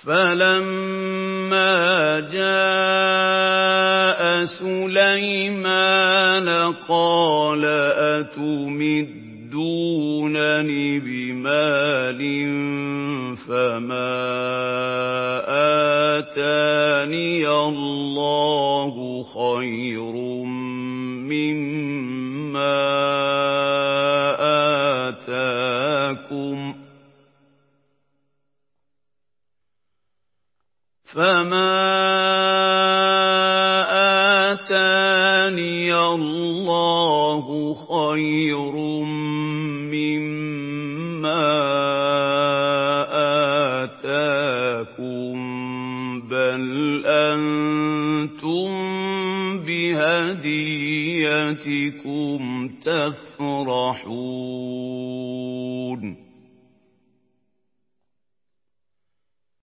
فَلَمَّا جَاءَ سُلَيْمَانَ قَالَ أَتُمِدُّونَنِ بِمَالٍ فَمَا آتَانِيَ اللَّهُ خَيْرٌ مِّمَّا آتَاكُمْ بَلْ أَنتُم بِهَدِيَّتِكُمْ تَفْرَحُونَ